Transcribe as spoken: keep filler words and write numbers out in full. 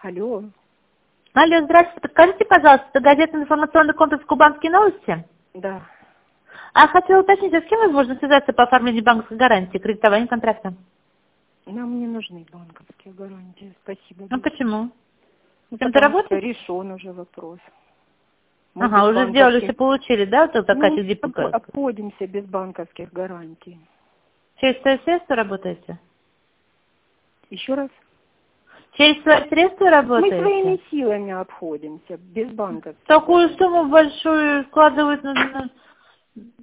Алло. Алло, здравствуйте. Подскажите, пожалуйста, это газета «Информационный комплекс Кубанские новости»? Да. А хотела уточнить, а с кем возможно связаться по оформлению банковской гарантии, кредитования контракта? Нам не нужны банковские гарантии. Спасибо. Ну почему? Ну, С кем-то потому что работаете? решен уже вопрос. Мы Ага, без уже сделали, все банковских... получили, да? Вот такая Ну, сидипука. об- обходимся без банковских гарантий. Через свои средства работаете? Еще раз. Через свои средства Мы работаете? своими силами обходимся без банковских Такую гарантий. сумму большую складывают на, на-